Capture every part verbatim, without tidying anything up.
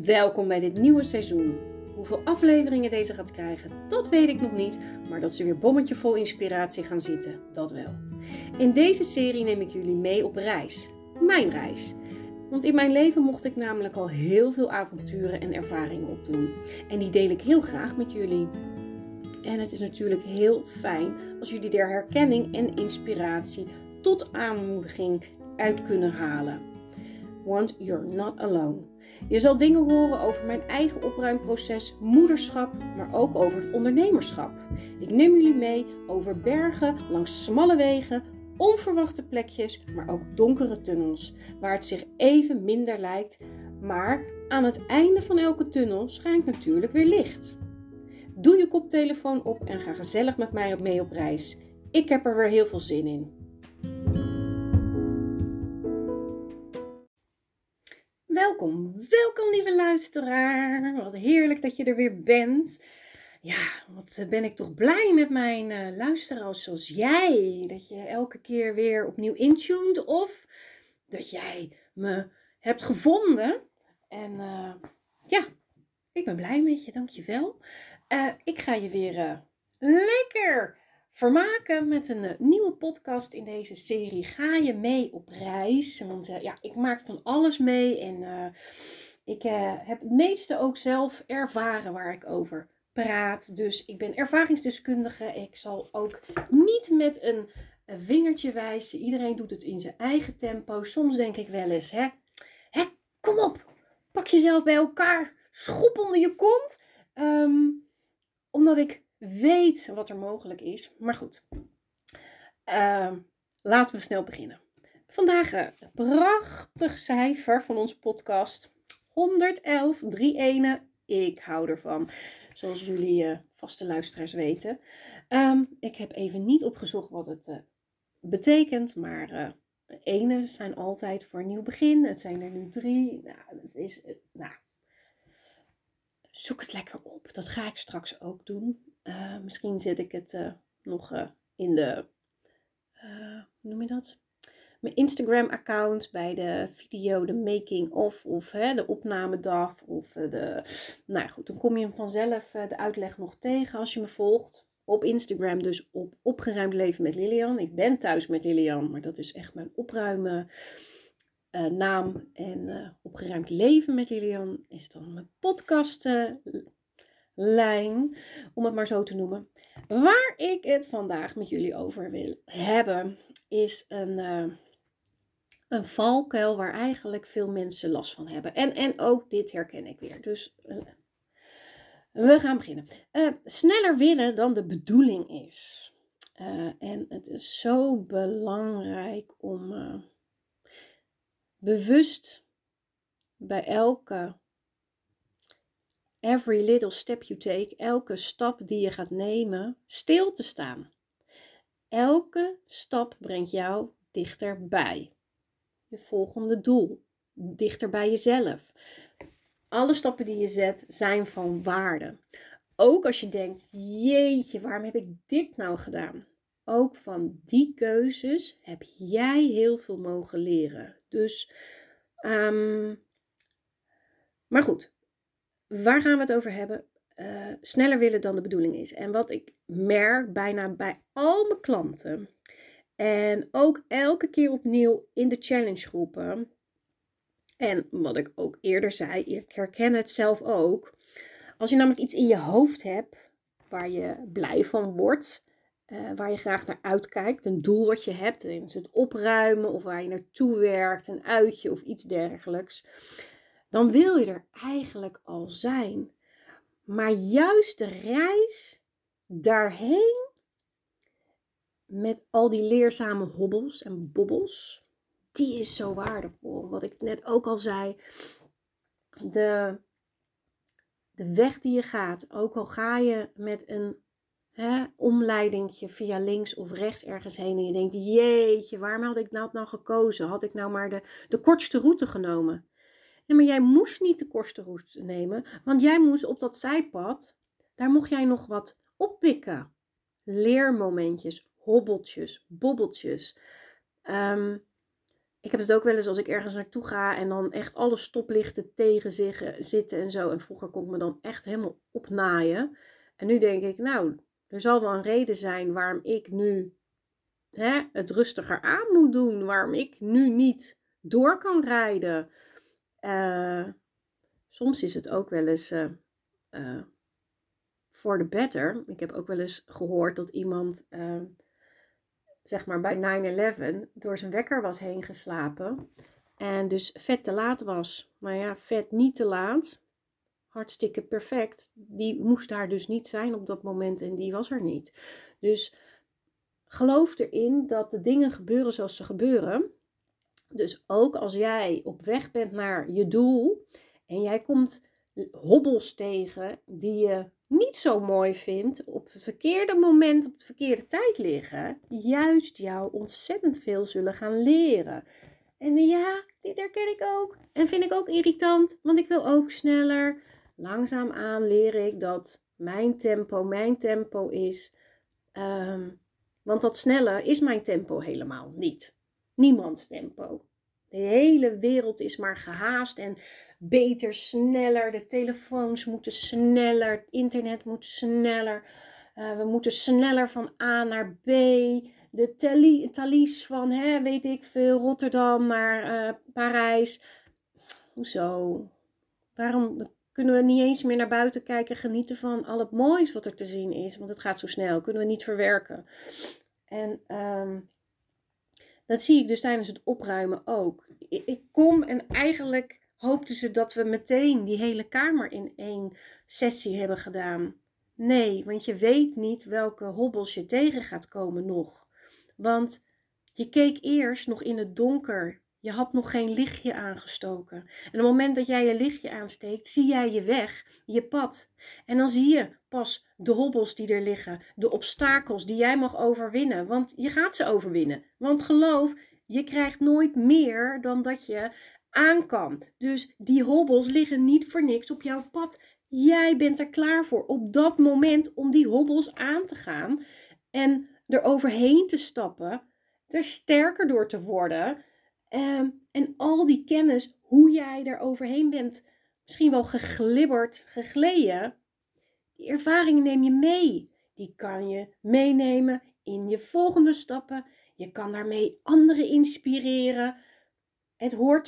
Welkom bij dit nieuwe seizoen. Hoeveel afleveringen deze gaat krijgen, dat weet ik nog niet. Maar dat ze weer bommetje vol inspiratie gaan zitten, dat wel. In deze serie neem ik jullie mee op reis. Mijn reis. Want in mijn leven mocht ik namelijk al heel veel avonturen en ervaringen opdoen. En die deel ik heel graag met jullie. En het is natuurlijk heel fijn als jullie er herkenning en inspiratie tot aanmoediging uit kunnen halen. Want you're not alone. Je zal dingen horen over mijn eigen opruimproces, moederschap, maar ook over het ondernemerschap. Ik neem jullie mee over bergen, langs smalle wegen, onverwachte plekjes, maar ook donkere tunnels, waar het zich even minder lijkt, maar aan het einde van elke tunnel schijnt natuurlijk weer licht. Doe je koptelefoon op en ga gezellig met mij mee op reis. Ik heb er weer heel veel zin in. Welkom, welkom lieve luisteraar. Wat heerlijk dat je er weer bent. Ja, wat ben ik toch blij met mijn uh, luisteraars zoals jij. Dat je elke keer weer opnieuw intuned of dat jij me hebt gevonden. En uh, ja, ik ben blij met je, dankjewel. Uh, ik ga je weer uh, lekker vermaken met een uh, nieuwe podcast in deze serie. Ga je mee op reis? Want uh, ja, ik maak van alles mee en uh, ik uh, heb het meeste ook zelf ervaren waar ik over praat. Dus ik ben ervaringsdeskundige. Ik zal ook niet met een, een vingertje wijzen. Iedereen doet het in zijn eigen tempo. Soms denk ik wel eens, hè, hè kom op, pak jezelf bij elkaar, schop onder je kont. Um, omdat ik weet wat er mogelijk is. Maar goed, uh, laten we snel beginnen. Vandaag een prachtig cijfer van onze podcast. honderdelf, drie enen. Ik hou ervan. Zoals jullie uh, vaste luisteraars weten. Um, ik heb even niet opgezocht wat het uh, betekent. Maar uh, enen zijn altijd voor een nieuw begin. Het zijn er nu drie. Nou, dat is... Uh, nou, zoek het lekker op. Dat ga ik straks ook doen. Uh, misschien zet ik het uh, nog uh, in de, uh, hoe noem je dat? Mijn Instagram account bij de video, de making of, of hè, de opnamedag. Of uh, de, nou goed, dan kom je vanzelf uh, de uitleg nog tegen als je me volgt. Op Instagram dus op Opgeruimd Leven met Lilian. Ik ben thuis met Lilian, maar dat is echt mijn opruimen uh, naam. En uh, Opgeruimd Leven met Lilian is dan mijn podcast uh, lijn, om het maar zo te noemen. Waar ik het vandaag met jullie over wil hebben, is een, uh, een valkuil waar eigenlijk veel mensen last van hebben. En, en ook dit herken ik weer. Dus uh, we gaan beginnen. Uh, sneller willen dan de bedoeling is. Uh, en het is zo belangrijk om uh, bewust bij elke every little step you take, elke stap die je gaat nemen, stil te staan. Elke stap brengt jou dichterbij je volgende doel, dichter bij jezelf. Alle stappen die je zet zijn van waarde. Ook als je denkt, jeetje, waarom heb ik dit nou gedaan? Ook van die keuzes heb jij heel veel mogen leren. Dus, um, maar goed. Waar gaan we het over hebben? Uh, sneller willen dan de bedoeling is. En wat ik merk bijna bij al mijn klanten. En ook elke keer opnieuw in de challenge groepen. En wat ik ook eerder zei, ik herken het zelf ook. Als je namelijk iets in je hoofd hebt waar je blij van wordt. Uh, waar je graag naar uitkijkt. Een doel wat je hebt. Is het opruimen of waar je naartoe werkt. Een uitje of iets dergelijks. Dan wil je er eigenlijk al zijn. Maar juist de reis daarheen, met al die leerzame hobbels en bobbels, die is zo waardevol. Wat ik net ook al zei, de, de weg die je gaat, ook al ga je met een hè, omleidingje via links of rechts ergens heen en je denkt, jeetje, waarom had ik dat nou gekozen? Had ik nou maar de, de kortste route genomen? Nee, maar jij moest niet de kortste route nemen, want jij moest op dat zijpad, daar mocht jij nog wat oppikken. Leermomentjes, hobbeltjes, bobbeltjes. Um, Ik heb het ook wel eens als ik ergens naartoe ga en dan echt alle stoplichten tegen zich zitten en zo. En vroeger kon ik me dan echt helemaal opnaaien. En nu denk ik, nou, er zal wel een reden zijn waarom ik nu hè, het rustiger aan moet doen. Waarom ik nu niet door kan rijden. Uh, soms is het ook wel eens uh, uh, for the better. Ik heb ook wel eens gehoord dat iemand, uh, zeg maar bij nine eleven, door zijn wekker was heen geslapen. En dus vet te laat was. Maar ja, vet niet te laat. Hartstikke perfect. Die moest daar dus niet zijn op dat moment en die was er niet. Dus geloof erin dat de dingen gebeuren zoals ze gebeuren. Dus ook als jij op weg bent naar je doel en jij komt hobbels tegen die je niet zo mooi vindt, op het verkeerde moment, op de verkeerde tijd liggen, juist jou ontzettend veel zullen gaan leren. En ja, dit herken ik ook. En vind ik ook irritant, want ik wil ook sneller. Langzaamaan leer ik dat mijn tempo mijn tempo is. Um, want dat snelle is mijn tempo helemaal niet. Niemands tempo. De hele wereld is maar gehaast en beter, sneller. De telefoons moeten sneller. Het internet moet sneller. Uh, we moeten sneller van A naar B. De tali- talies van, hè, weet ik veel, Rotterdam naar uh, Parijs. Hoezo? Waarom kunnen we niet eens meer naar buiten kijken, genieten van al het moois wat er te zien is? Want het gaat zo snel, kunnen we niet verwerken. En um, dat zie ik dus tijdens het opruimen ook. Ik, ik kom en eigenlijk hoopten ze dat we meteen die hele kamer in één sessie hebben gedaan. Nee, want je weet niet welke hobbels je tegen gaat komen nog. Want je keek eerst nog in het donker. Je had nog geen lichtje aangestoken. En op het moment dat jij je lichtje aansteekt, zie jij je weg, je pad. En dan zie je pas de hobbels die er liggen, de obstakels die jij mag overwinnen. Want je gaat ze overwinnen. Want geloof, je krijgt nooit meer dan dat je aan kan. Dus die hobbels liggen niet voor niks op jouw pad. Jij bent er klaar voor op dat moment om die hobbels aan te gaan en er overheen te stappen, er sterker door te worden. Um, en al die kennis, hoe jij er overheen bent, misschien wel geglibberd, gegleden, die ervaringen neem je mee. Die kan je meenemen in je volgende stappen. Je kan daarmee anderen inspireren. Het hoort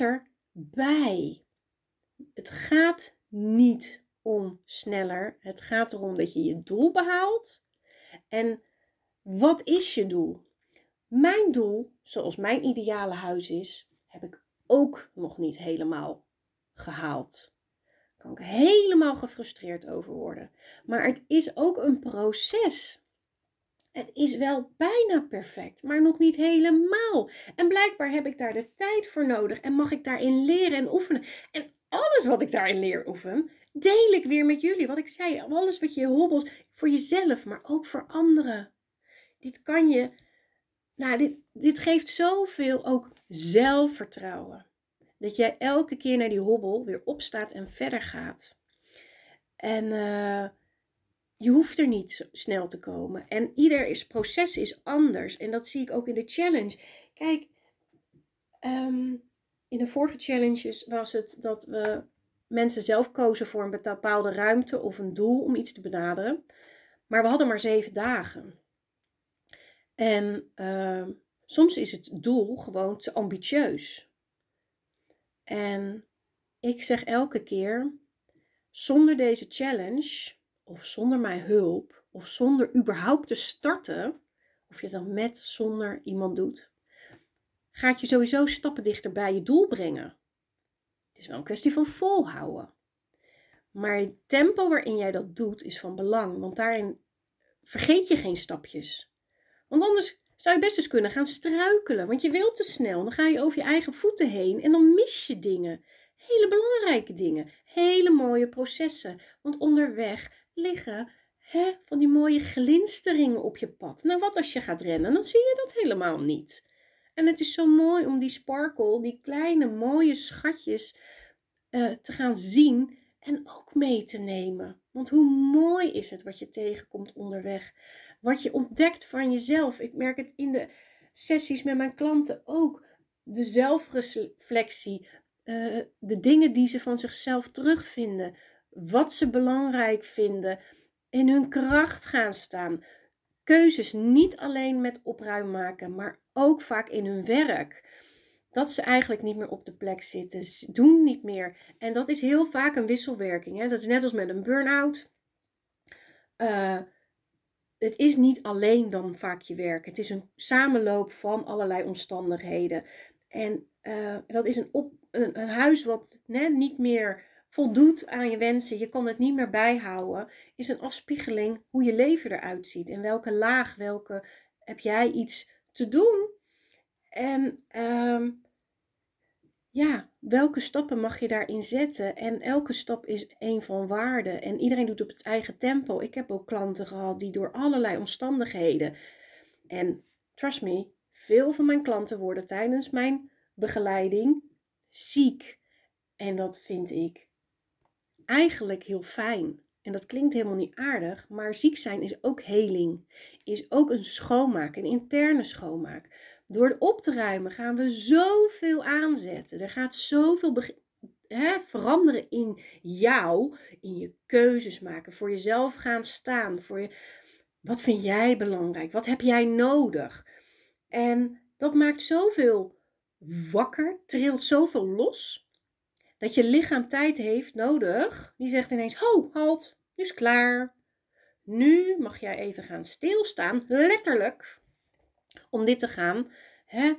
erbij. Het gaat niet om sneller. Het gaat erom dat je je doel behaalt. En wat is je doel? Mijn doel, zoals mijn ideale huis is, heb ik ook nog niet helemaal gehaald. Daar kan ik helemaal gefrustreerd over worden. Maar het is ook een proces. Het is wel bijna perfect, maar nog niet helemaal. En blijkbaar heb ik daar de tijd voor nodig en mag ik daarin leren en oefenen. En alles wat ik daarin leer oefen, deel ik weer met jullie. Wat ik zei, alles wat je hobbels, voor jezelf, maar ook voor anderen. Dit kan je... Nou, dit, dit geeft zoveel ook zelfvertrouwen. Dat jij elke keer naar die hobbel weer opstaat en verder gaat. En uh, je hoeft er niet zo snel te komen. En ieder is, proces is anders. En dat zie ik ook in de challenge. Kijk, um, in de vorige challenges was het dat we mensen zelf kozen voor een bepaalde ruimte of een doel om iets te benaderen. Maar we hadden maar zeven dagen. En uh, soms is het doel gewoon te ambitieus. En ik zeg elke keer, zonder deze challenge, of zonder mijn hulp, of zonder überhaupt te starten, of je het dan met, zonder iemand doet, gaat je sowieso stappen dichter bij je doel brengen. Het is wel een kwestie van volhouden. Maar het tempo waarin jij dat doet is van belang, want daarin vergeet je geen stapjes. Want anders zou je best eens kunnen gaan struikelen, want je wilt te snel. Dan ga je over je eigen voeten heen en dan mis je dingen. Hele belangrijke dingen, hele mooie processen. Want onderweg liggen hè, van die mooie glinsteringen op je pad. Nou, wat als je gaat rennen, dan zie je dat helemaal niet. En het is zo mooi om die sparkle, die kleine mooie schatjes uh, te gaan zien en ook mee te nemen. Want hoe mooi is het wat je tegenkomt onderweg. Wat je ontdekt van jezelf. Ik merk het in de sessies met mijn klanten ook. de zelfreflectie, uh, de dingen die ze van zichzelf terugvinden, wat ze belangrijk vinden, in hun kracht gaan staan. Keuzes niet alleen met opruim maken, maar ook vaak in hun werk. Dat ze eigenlijk niet meer op de plek zitten, ze doen niet meer. En dat is heel vaak een wisselwerking. Hè? Dat is net als met een burn-out. Uh, het is niet alleen dan vaak je werk. Het is een samenloop van allerlei omstandigheden. En uh, dat is een, op, een, een huis wat né, niet meer voldoet aan je wensen. Je kan het niet meer bijhouden. Is een afspiegeling hoe je leven eruit ziet. In welke laag, welke heb jij iets te doen? En uh, ja, welke stappen mag je daarin zetten? En elke stap is een van waarde. En iedereen doet op het eigen tempo. Ik heb ook klanten gehad die door allerlei omstandigheden. En trust me, veel van mijn klanten worden tijdens mijn begeleiding ziek. En dat vind ik eigenlijk heel fijn. En dat klinkt helemaal niet aardig, maar ziek zijn is ook heling. Is ook een schoonmaak, een interne schoonmaak. Door het op te ruimen gaan we zoveel aanzetten. Er gaat zoveel be- hè, veranderen in jou, in je keuzes maken, voor jezelf gaan staan. Voor je, wat vind jij belangrijk? Wat heb jij nodig? En dat maakt zoveel wakker, trilt zoveel los. Dat je lichaam tijd heeft nodig. Die zegt ineens, ho, halt, nu is klaar. Nu mag jij even gaan stilstaan, letterlijk. Om dit te gaan hè,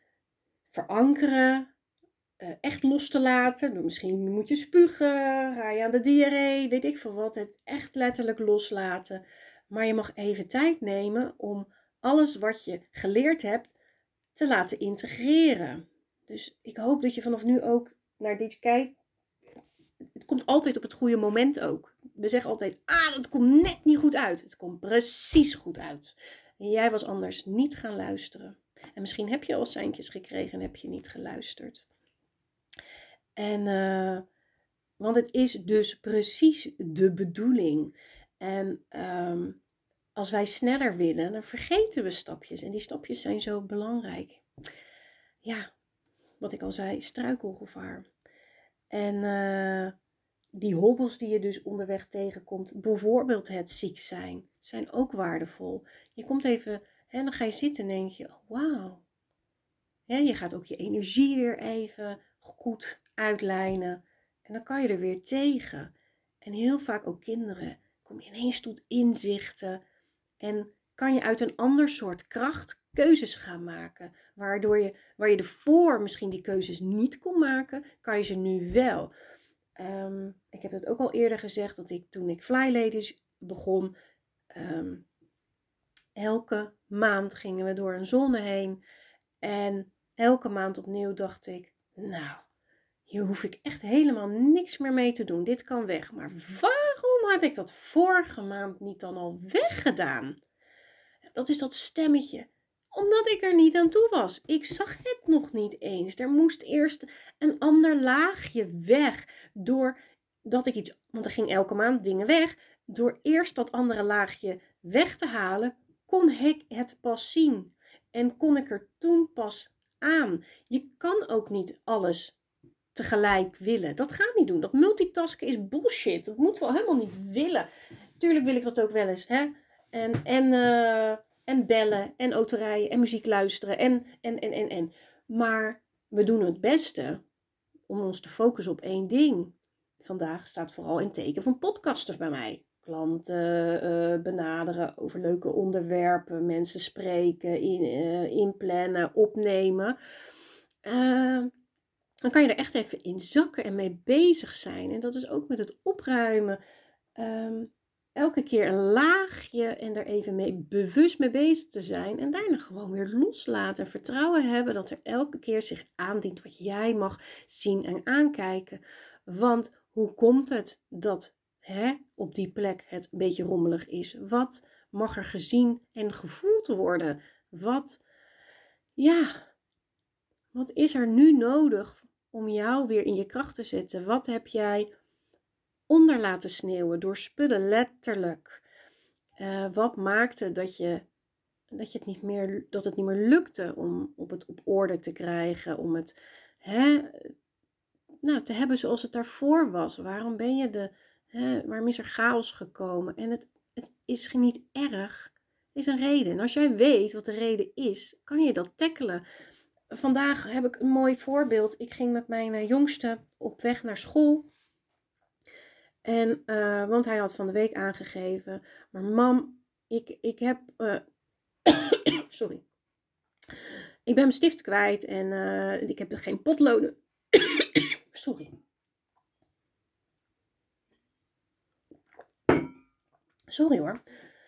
verankeren. Uh, echt los te laten. Nou, misschien moet je spugen, ga je aan de diarree, weet ik veel wat. Het echt letterlijk loslaten. Maar je mag even tijd nemen om alles wat je geleerd hebt te laten integreren. Dus ik hoop dat je vanaf nu ook naar dit kijkt. Het komt altijd op het goede moment ook. We zeggen altijd, ah, het komt net niet goed uit. Het komt precies goed uit. En jij was anders niet gaan luisteren. En misschien heb je al seintjes gekregen en heb je niet geluisterd. En, uh, want het is dus precies de bedoeling. En um, als wij sneller willen, dan vergeten we stapjes. En die stapjes zijn zo belangrijk. Ja, wat ik al zei, struikelgevaar. En uh, die hobbels die je dus onderweg tegenkomt, bijvoorbeeld het ziek zijn, zijn ook waardevol. Je komt even, hè, dan ga je zitten en denk je, oh, wauw. Ja, je gaat ook je energie weer even goed uitlijnen. En dan kan je er weer tegen. En heel vaak ook kinderen, kom je ineens tot inzichten. En kan je uit een ander soort kracht keuzes gaan maken. Waardoor je, waar je ervoor misschien die keuzes niet kon maken, kan je ze nu wel. Um, ik heb het ook al eerder gezegd, dat ik toen ik Fly Ladies begon, um, elke maand gingen we door een zone heen. En elke maand opnieuw dacht ik, nou, hier hoef ik echt helemaal niks meer mee te doen. Dit kan weg. Maar waarom heb ik dat vorige maand niet dan al weggedaan? Dat is dat stemmetje. Omdat ik er niet aan toe was. Ik zag het nog niet eens. Er moest eerst een ander laagje weg. Doordat ik iets, want er ging elke maand dingen weg. Door eerst dat andere laagje weg te halen, kon ik het pas zien. En kon ik er toen pas aan. Je kan ook niet alles tegelijk willen. Dat gaat niet doen. Dat multitasken is bullshit. Dat moet wel helemaal niet willen. Tuurlijk wil ik dat ook wel eens. Hè? En, en, uh, en bellen. En autorijden. En muziek luisteren. En, en, en, en, en. Maar we doen het beste om ons te focussen op één ding. Vandaag staat vooral in teken van podcasters bij mij. Klanten uh, benaderen over leuke onderwerpen. Mensen spreken, in, uh, inplannen, opnemen. Uh, dan kan je er echt even in zakken en mee bezig zijn. En dat is ook met het opruimen. Um, elke keer een laagje en er even mee, bewust mee bezig te zijn. En daarna gewoon weer loslaten. En vertrouwen hebben dat er elke keer zich aandient wat jij mag zien en aankijken. Want hoe komt het dat hè, op die plek het een beetje rommelig is? Wat mag er gezien en gevoeld worden? Wat, ja, wat is er nu nodig om jou weer in je kracht te zetten? Wat heb jij onder laten sneeuwen door spullen, letterlijk? Uh, wat maakte dat je dat, je het niet meer, dat het niet meer lukte om op het op orde te krijgen. Om het hè, nou, te hebben zoals het daarvoor was. Waarom ben je de, hè, waarom is er chaos gekomen? En het, het is niet erg. Er is een reden. En als jij weet wat de reden is, kan je dat tackelen. Vandaag heb ik een mooi voorbeeld. Ik ging met mijn uh, jongste op weg naar school. En, uh, want hij had van de week aangegeven. Maar mam, ik, ik heb... Uh, sorry. Ik ben mijn stift kwijt en uh, ik heb geen potloden. Sorry. Sorry hoor.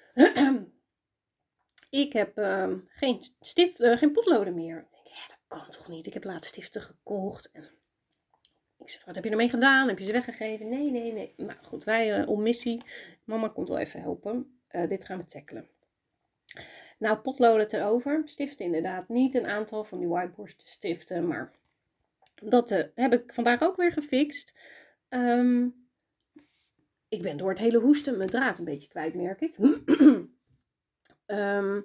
Ik heb uh, geen, stift, uh, geen potloden meer. Ik denk, ja, dat kan toch niet? Ik heb laatst stiften gekocht. En ik zeg, wat heb je ermee gedaan? Heb je ze weggegeven? Nee, nee, nee. Nou goed, wij uh, op missie. Mama komt wel even helpen. Uh, dit gaan we tackelen. Nou, potloden erover. Stiften inderdaad niet. Een aantal van die whiteboard stiften. Maar dat uh, heb ik vandaag ook weer gefixt. Um, ik ben door het hele hoesten mijn draad een beetje kwijt, merk ik. um,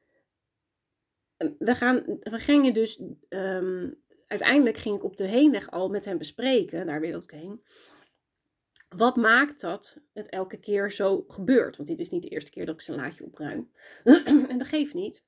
we, gaan, we gingen dus... Um, uiteindelijk ging ik op de heenweg al met hem bespreken. Daar wilde ik heen. Wat maakt dat het elke keer zo gebeurt? Want dit is niet de eerste keer dat ik zijn laadje opruim. En dat geeft niet.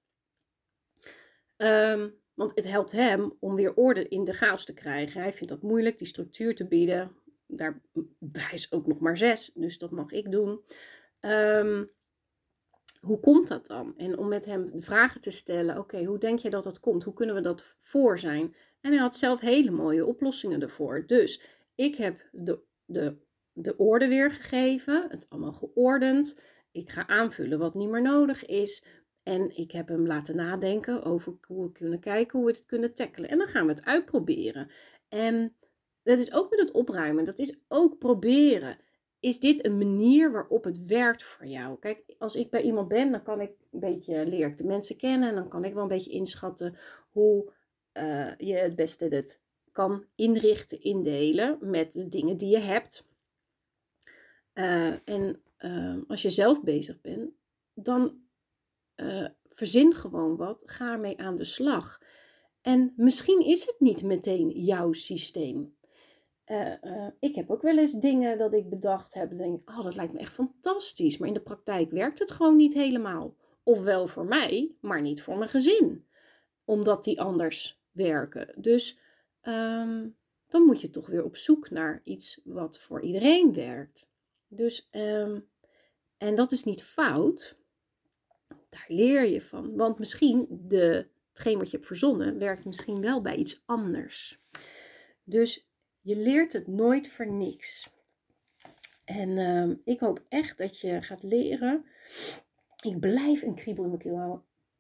Um, want het helpt hem om weer orde in de chaos te krijgen. Hij vindt dat moeilijk, die structuur te bieden. Daar, hij is ook nog maar zes, dus dat mag ik doen. Um, hoe komt dat dan? En om met hem de vragen te stellen. Oké, okay, hoe denk je dat dat komt? Hoe kunnen we dat voor zijn? En hij had zelf hele mooie oplossingen ervoor. Dus ik heb de, de, de orde weergegeven. Het allemaal geordend. Ik ga aanvullen wat niet meer nodig is. En ik heb hem laten nadenken over hoe we kunnen kijken, hoe we het kunnen tackelen. En dan gaan we het uitproberen. En dat is ook met het opruimen. Dat is ook proberen. Is dit een manier waarop het werkt voor jou? Kijk, als ik bij iemand ben, dan kan ik een beetje, leer ik de mensen kennen. En dan kan ik wel een beetje inschatten hoe uh, je het beste het kan inrichten, indelen met de dingen die je hebt. Uh, en uh, als je zelf bezig bent, dan uh, verzin gewoon wat. Ga ermee aan de slag. En misschien is het niet meteen jouw systeem. Uh, uh, ik heb ook wel eens dingen dat ik bedacht heb. Denk, oh, dat lijkt me echt fantastisch. Maar in de praktijk werkt het gewoon niet helemaal. Of wel voor mij, maar niet voor mijn gezin. Omdat die anders werken. Dus um, dan moet je toch weer op zoek naar iets wat voor iedereen werkt. Dus, um, en dat is niet fout. Daar leer je van. Want misschien de, hetgeen wat je hebt verzonnen, werkt misschien wel bij iets anders. Dus je leert het nooit voor niks. En uh, ik hoop echt dat je gaat leren. Ik blijf een kriebel in mijn keel houden.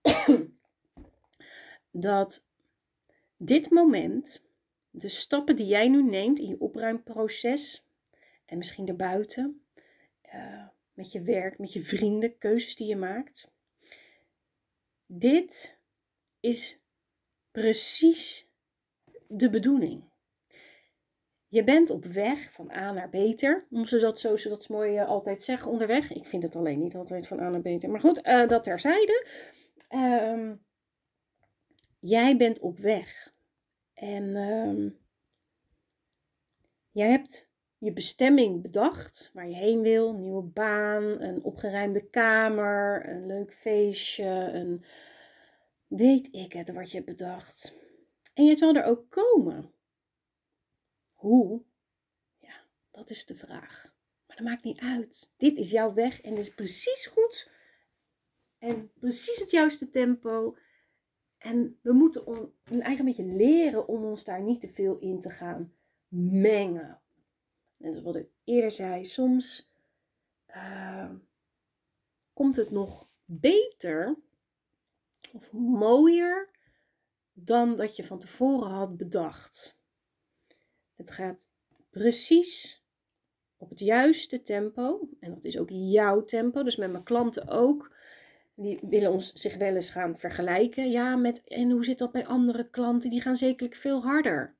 Dat dit moment, de stappen die jij nu neemt in je opruimproces. En misschien daarbuiten. Uh, met je werk, met je vrienden, keuzes die je maakt. Dit is precies de bedoeling. Je bent op weg van A naar beter. Om ze dat zo, ze dat mooi uh, altijd zeggen onderweg. Ik vind het alleen niet altijd van A naar beter. Maar goed, uh, dat terzijde. Uh, jij bent op weg. En uh, jij hebt je bestemming bedacht. Waar je heen wil. Een nieuwe baan. Een opgeruimde kamer. Een leuk feestje. Een weet ik het wat je hebt bedacht. En je zal er ook komen. Hoe? Ja, dat is de vraag. Maar dat maakt niet uit. Dit is jouw weg en dit is precies goed. En precies het juiste tempo. En we moeten on, een eigen beetje leren om ons daar niet te veel in te gaan mengen. En dat is wat ik eerder zei. Soms uh, komt het nog beter of mooier dan dat je van tevoren had bedacht. Het gaat precies op het juiste tempo. En dat is ook jouw tempo. Dus met mijn klanten ook. Die willen ons zich wel eens gaan vergelijken. Ja, met, en hoe zit dat bij andere klanten? Die gaan zekerlijk veel harder.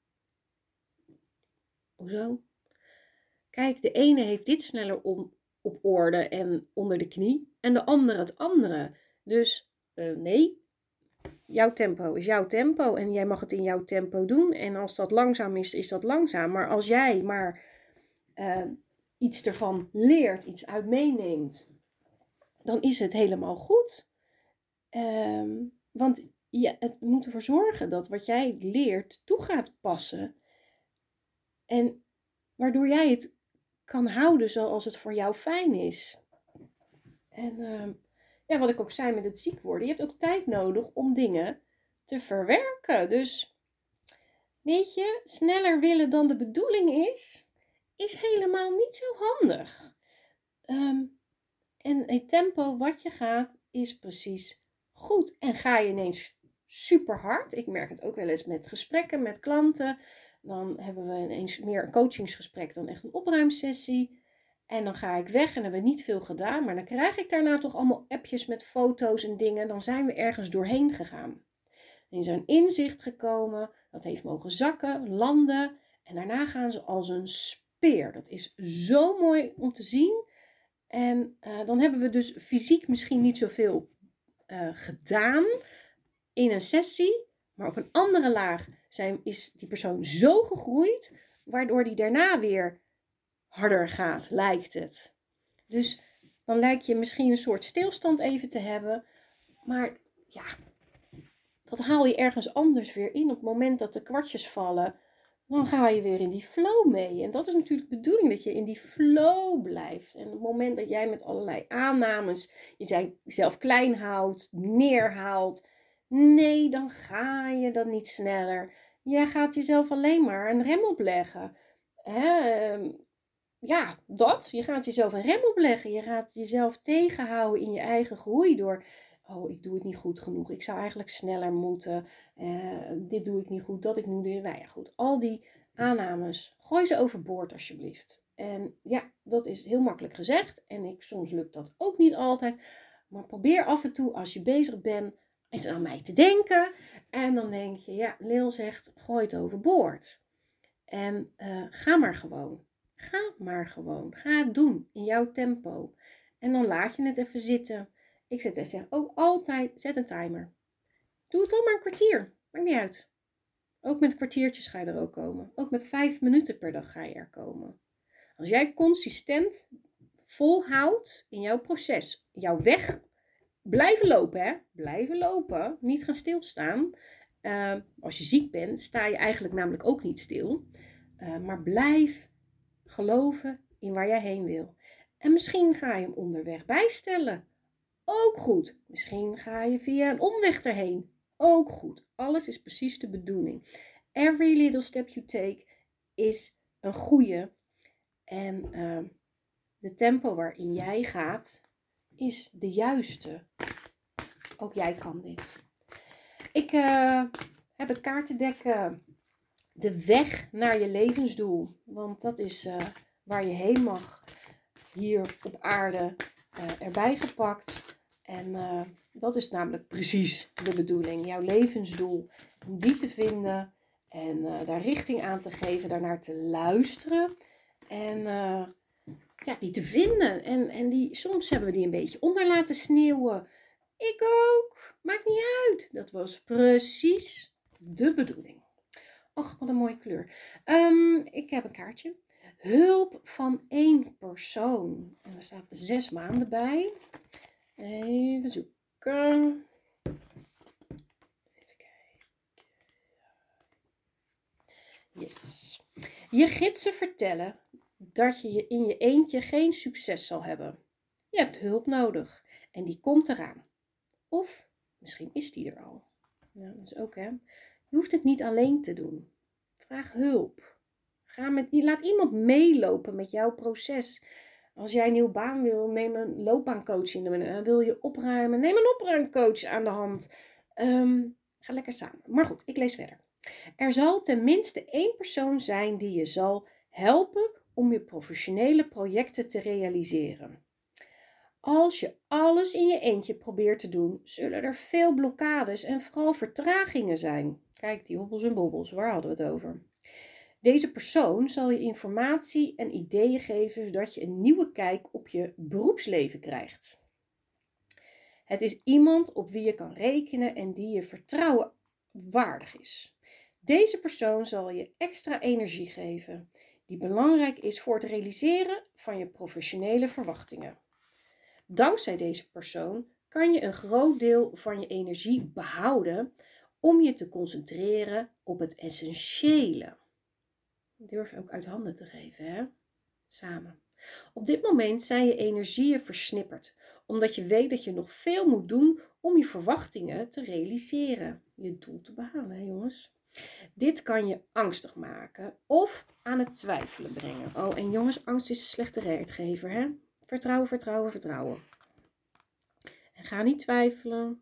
Hoezo? Kijk, de ene heeft dit sneller om, op orde en onder de knie. En de andere het andere. Dus Uh, nee, jouw tempo is jouw tempo en jij mag het in jouw tempo doen. En als dat langzaam is, is dat langzaam. Maar als jij maar uh, iets ervan leert, iets uit meeneemt, dan is het helemaal goed. Um, want ja, het moet ervoor zorgen dat wat jij leert toe gaat passen. En waardoor jij het kan houden zoals het voor jou fijn is. En uh, ja, wat ik ook zei met het ziek worden. Je hebt ook tijd nodig om dingen te verwerken. Dus weet je, sneller willen dan de bedoeling is, is helemaal niet zo handig. Um, en het tempo wat je gaat is precies goed. En ga je ineens super hard. Ik merk het ook wel eens met gesprekken met klanten. Dan hebben we ineens meer een coachingsgesprek dan echt een opruimsessie. En dan ga ik weg en hebben we niet veel gedaan. Maar dan krijg ik daarna toch allemaal appjes met foto's en dingen. Dan zijn we ergens doorheen gegaan. Er is een inzicht gekomen. Dat heeft mogen zakken, landen. En daarna gaan ze als een speer. Dat is zo mooi om te zien. En uh, dan hebben we dus fysiek misschien niet zoveel uh, gedaan in een sessie. Maar op een andere laag zijn, is die persoon zo gegroeid. Waardoor die daarna weer harder gaat, lijkt het. Dus dan lijkt je misschien een soort stilstand even te hebben. Maar ja, dat haal je ergens anders weer in. Op het moment dat de kwartjes vallen, dan ga je weer in die flow mee. En dat is natuurlijk de bedoeling, dat je in die flow blijft. En op het moment dat jij met allerlei aannames jezelf klein houdt, neerhaalt, nee, dan ga je dan niet sneller. Jij gaat jezelf alleen maar een rem opleggen. Hè? Ja, dat. Je gaat jezelf een rem opleggen. Je gaat jezelf tegenhouden in je eigen groei door... Oh, ik doe het niet goed genoeg. Ik zou eigenlijk sneller moeten. Uh, dit doe ik niet goed, dat ik nu... Nou ja, goed. Al die aannames, gooi ze overboord alsjeblieft. En ja, dat is heel makkelijk gezegd. En ik, soms lukt dat ook niet altijd. Maar probeer af en toe, als je bezig bent, eens aan mij te denken. En dan denk je, ja, Lil zegt, gooi het overboord. En uh, ga maar gewoon. Ga maar gewoon. Ga het doen in jouw tempo. En dan laat je het even zitten. Ik zet er zeg ook altijd, zet een timer. Doe het dan maar een kwartier. Maakt niet uit. Ook met kwartiertjes ga je er ook komen. Ook met vijf minuten per dag ga je er komen. Als jij consistent volhoudt in jouw proces, jouw weg, blijven lopen hè. Blijven lopen. Niet gaan stilstaan. Uh, als je ziek bent, sta je eigenlijk namelijk ook niet stil. Uh, maar blijf geloven in waar jij heen wil. En misschien ga je hem onderweg bijstellen. Ook goed. Misschien ga je via een omweg erheen. Ook goed. Alles is precies de bedoeling. Every little step you take is een goede. En uh, de tempo waarin jij gaat is de juiste. Ook jij kan dit. Ik uh, heb het kaartendek uh, de weg naar je levensdoel. Want dat is uh, waar je heen mag. Hier op aarde uh, erbij gepakt. En uh, dat is namelijk precies de bedoeling. Jouw levensdoel. Om die te vinden. En uh, daar richting aan te geven. Daarnaar te luisteren. En uh, ja, die te vinden. En, en die, soms hebben we die een beetje onder laten sneeuwen. Ik ook. Maakt niet uit. Dat was precies de bedoeling. Och, wat een mooie kleur. Um, ik heb een kaartje. Hulp van één persoon. En er staat zes maanden bij. Even zoeken. Even kijken. Yes. Je gidsen vertellen dat je in je eentje geen succes zal hebben. Je hebt hulp nodig. En die komt eraan. Of misschien is die er al. Nou, dat is ook hè. Je hoeft het niet alleen te doen. Vraag hulp. Ga met, laat iemand meelopen met jouw proces. Als jij een nieuwe baan wil, neem een loopbaancoach in de uh, wil je opruimen, neem een opruimcoach aan de hand. Um, ga lekker samen. Maar goed, ik lees verder. Er zal tenminste één persoon zijn die je zal helpen om je professionele projecten te realiseren. Als je alles in je eentje probeert te doen, zullen er veel blokkades en vooral vertragingen zijn. Kijk, die hobbels en bobbels, waar hadden we het over? Deze persoon zal je informatie en ideeën geven, zodat je een nieuwe kijk op je beroepsleven krijgt. Het is iemand op wie je kan rekenen en die je vertrouwen waardig is. Deze persoon zal je extra energie geven, die belangrijk is voor het realiseren van je professionele verwachtingen. Dankzij deze persoon kan je een groot deel van je energie behouden om je te concentreren op het essentiële. Durf ook uit handen te geven, hè? Samen. Op dit moment zijn je energieën versnipperd, omdat je weet dat je nog veel moet doen om je verwachtingen te realiseren. Je doel te behalen, hè, jongens. Dit kan je angstig maken of aan het twijfelen brengen. Oh, en jongens, angst is een slechte raadgever, hè? Vertrouwen, vertrouwen, vertrouwen. En ga niet twijfelen.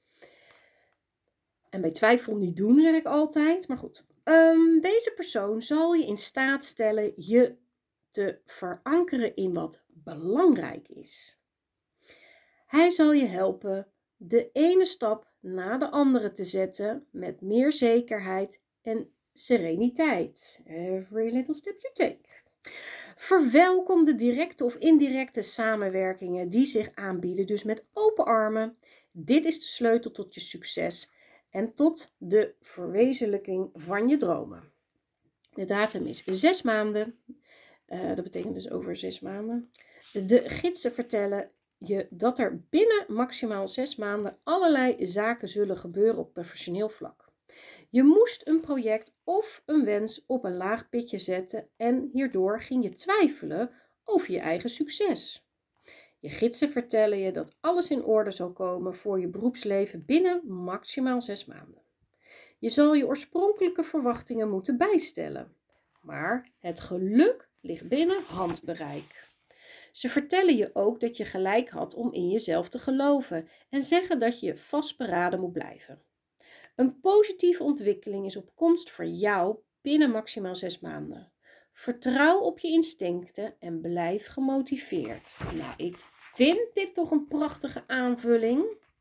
En bij twijfel niet doen, zeg ik altijd. Maar goed, um, deze persoon zal je in staat stellen je te verankeren in wat belangrijk is. Hij zal je helpen de ene stap na de andere te zetten met meer zekerheid en sereniteit. Every little step you take. Verwelkom de directe of indirecte samenwerkingen die zich aanbieden, dus met open armen. Dit is de sleutel tot je succes en tot de verwezenlijking van je dromen. De datum is zes maanden. Uh, dat betekent dus over zes maanden. De gidsen vertellen je dat er binnen maximaal zes maanden allerlei zaken zullen gebeuren op professioneel vlak. Je moest een project of een wens op een laag pitje zetten en hierdoor ging je twijfelen over je eigen succes. Je gidsen vertellen je dat alles in orde zal komen voor je beroepsleven binnen maximaal zes maanden. Je zal je oorspronkelijke verwachtingen moeten bijstellen, maar het geluk ligt binnen handbereik. Ze vertellen je ook dat je gelijk had om in jezelf te geloven en zeggen dat je vastberaden moet blijven. Een positieve ontwikkeling is op komst voor jou binnen maximaal zes maanden. Vertrouw op je instincten en blijf gemotiveerd. Nou, ik vind dit toch een prachtige aanvulling.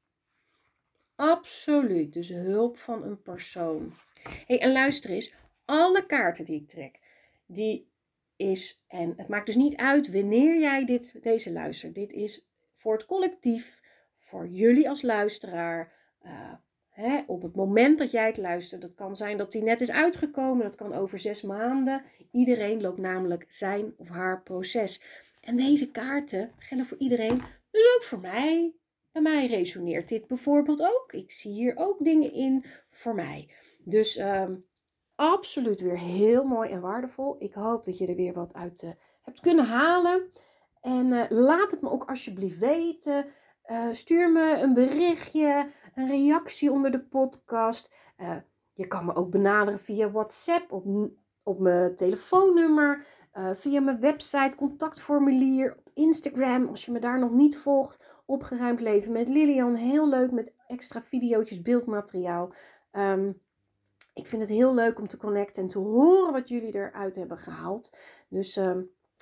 Absoluut, dus hulp van een persoon. Hey, en luister eens, alle kaarten die ik trek, die is, en het maakt dus niet uit wanneer jij dit, deze luistert. Dit is voor het collectief, voor jullie als luisteraar. Uh, hè, op het moment dat jij het luistert, dat kan zijn dat die net is uitgekomen, dat kan over zes maanden. Iedereen loopt namelijk zijn of haar proces. En deze kaarten gelden voor iedereen, dus ook voor mij. Bij mij resoneert dit bijvoorbeeld ook. Ik zie hier ook dingen in voor mij. Dus um, absoluut weer heel mooi en waardevol. Ik hoop dat je er weer wat uit uh, hebt kunnen halen. En uh, laat het me ook alsjeblieft weten. Uh, stuur me een berichtje, een reactie onder de podcast. Uh, je kan me ook benaderen via WhatsApp op, op mijn telefoonnummer. Uh, via mijn website, contactformulier, op Instagram. Als je me daar nog niet volgt, Opgeruimd Leven met Lilian. Heel leuk met extra video's, beeldmateriaal. Um, Ik vind het heel leuk om te connecten en te horen wat jullie eruit hebben gehaald. Dus uh,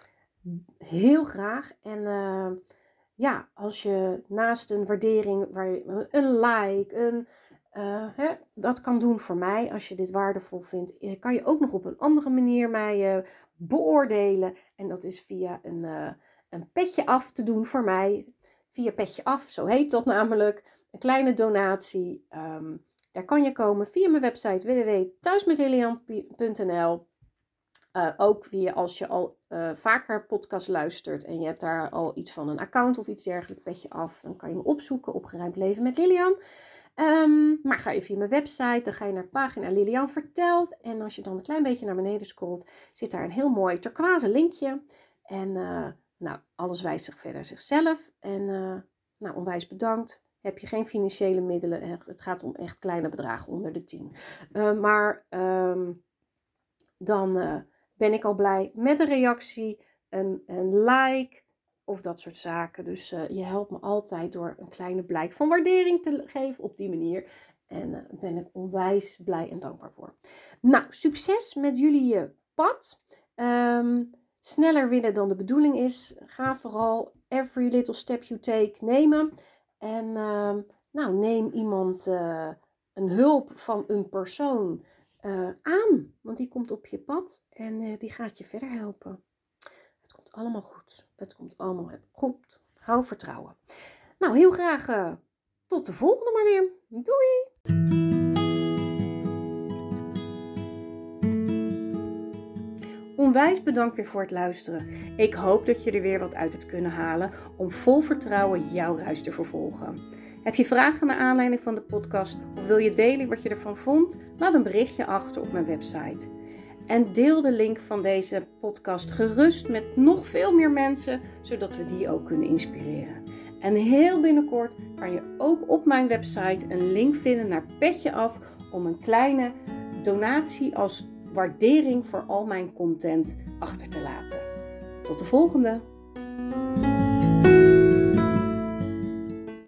heel graag. En uh, ja, als je naast een waardering, waar je, een like, een, uh, hè, dat kan doen voor mij. Als je dit waardevol vindt, kan je ook nog op een andere manier mij uh, beoordelen. En dat is via een, uh, een petje af te doen voor mij. Via petje af, zo heet dat namelijk. Een kleine donatie. Um, Daar kan je komen via mijn website w w w punt thuismetlilian punt n l. Uh, ook via als je al uh, vaker podcast luistert en je hebt daar al iets van een account of iets dergelijks, petje af. Dan kan je me opzoeken, Opgeruimd Leven met Lilian. Um, maar ga je via mijn website, dan ga je naar pagina Lilian Vertelt. En als je dan een klein beetje naar beneden scrolt, zit daar een heel mooi turquoise linkje. En uh, nou, alles wijst zich verder zichzelf. En uh, nou, onwijs bedankt. Heb je geen financiële middelen. Het gaat om echt kleine bedragen onder de tien. Uh, maar um, dan uh, ben ik al blij met een reactie, een, een like of dat soort zaken. Dus uh, je helpt me altijd door een kleine blijk van waardering te geven op die manier. En daar uh, ben ik onwijs blij en dankbaar voor. Nou, succes met jullie uh, pad. Um, sneller winnen dan de bedoeling is. Ga vooral every little step you take nemen. En uh, nou, neem iemand, uh, een hulp van een persoon uh, aan. Want die komt op je pad en uh, die gaat je verder helpen. Het komt allemaal goed. Het komt allemaal goed. Hou vertrouwen. Nou, heel graag uh, tot de volgende maar weer. Doei! Onwijs bedankt weer voor het luisteren. Ik hoop dat je er weer wat uit hebt kunnen halen om vol vertrouwen jouw reis te vervolgen. Heb je vragen naar aanleiding van de podcast of wil je delen wat je ervan vond? Laat een berichtje achter op mijn website. En deel de link van deze podcast gerust met nog veel meer mensen, zodat we die ook kunnen inspireren. En heel binnenkort kan je ook op mijn website een link vinden naar Petje Af om een kleine donatie als waardering voor al mijn content achter te laten. Tot de volgende!